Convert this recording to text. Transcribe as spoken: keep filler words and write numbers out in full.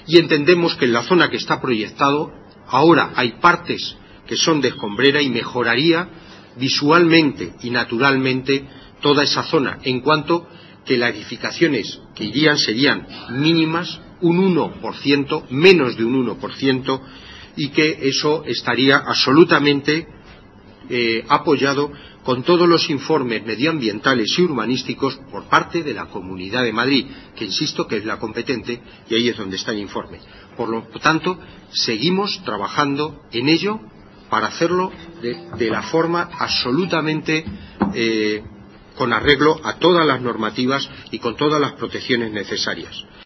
y entendemos que en la zona que está proyectado ahora hay partes que son de escombrera y mejoraría visualmente y naturalmente toda esa zona, en cuanto que las edificaciones que irían serían mínimas, un uno por ciento, menos de un uno por ciento, y que eso estaría absolutamente eh, apoyado con todos los informes medioambientales y urbanísticos por parte de la Comunidad de Madrid, que insisto que es la competente y ahí es donde está el informe. Por lo tanto, seguimos trabajando en ello para hacerlo de, de la forma absolutamente eh, con arreglo a todas las normativas y con todas las protecciones necesarias.